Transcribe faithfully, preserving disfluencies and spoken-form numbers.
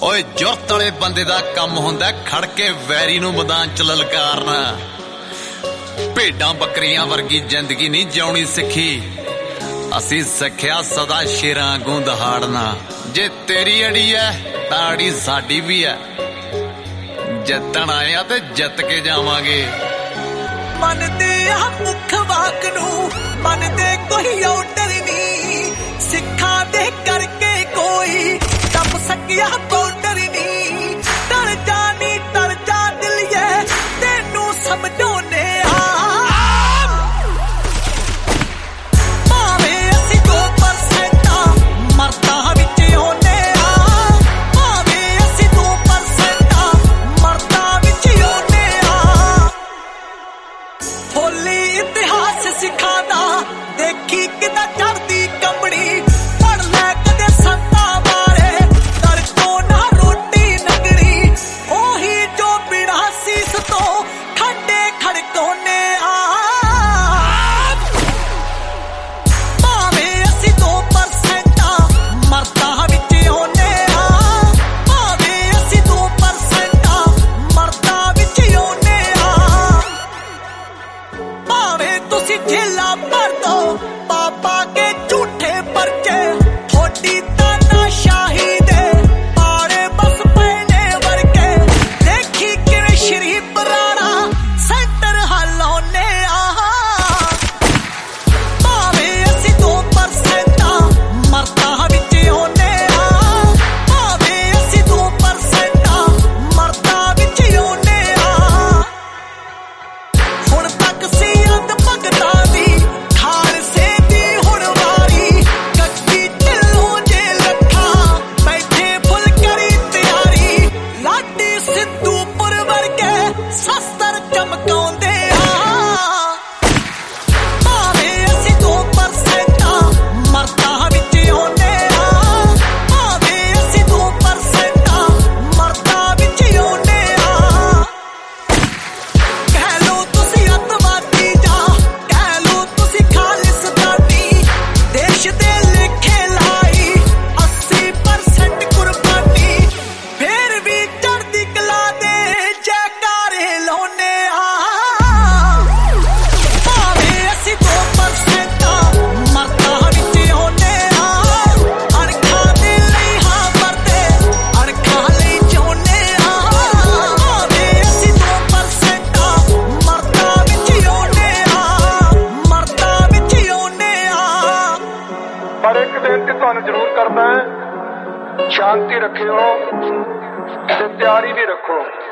ओए जुरत वाले बंदे दा कम हुंदा खड़ के वैरी नूं मैदान च ललकारना। भेडां बकरियां वर्गी जिंदगी नहीं जिउणी सिक्खी, असीं सिक्ख्या सदा शेरां वांगू दहाड़ना। जे तेरी अड़ी है तां अड़ी साडी भी है, जितण आए ते जित के जावांगे। मनदे आ मुख वाक नूं मनदे कोई औडर नहीं, सिक्खां दे करके कोई टप सकिया बॉर्डर नहीं। डर जा नी डर जा दिलिए तेनू समझाउने आ, भावें असीं दो परसेंट मरदा विच होने आ, भावें असीं दो परसेंट मरदा विच होने आ। होली इतिहास सिखादा देखी किदा चढ़दी कंबड़ी, पढ़ लै कदे संता बारे कर को ना रोटी नगड़ी। ओही जो बिना सीस तो खड्डे खड़कोने आ, भावें असीं दो परसेंट मरदा विच होने आ, भावें असीं दो परसेंट मरदा विच होने आ। भावें तुसीं झेला भर दो पापा के झूठे परचे, थोड़ी तानाशाही दे पाड़े बस पैने वर्गे। देखी किवें शरीफ राणा सेंटर हल्लौने आ, भावें असीं दो परसेंट मरदा विच होने आ, भावें असीं दो परसेंट मरदा विच होने आ। हुण तक सी अंध भगतां दी खालसे दी हुण वारी, कच्ची ढिल्लों जे लखा बैठे फुल करी तैयारी। लाडी सिद्धूपुर वर्गे शस्त्र चमकाउंदे आ, भावें असीं दो परसेंट मरदा विच होने आ, भावें असीं दो परसेंट मरदा विच होने आ। कह लो तुसीं अतवादी जा कह लो तुसीं खालिसतानी, देश दे लेखे लाई अस्सी परसेंट कुर्बानी। फिर भी चढ़दी कला दे जयकारे लाउने आ, भावें असीं दो परसेंट मरदा विच होने आ। अणखां दे लई हां मरदे अणखां लई जिउने आ, भावें असीं दो परसेंट मरदा विच होने आ, मरदा विच होने आ। पर एक बेनती तुहानू जरूर करना है, शांति रखियो ते तैयारी भी रखो।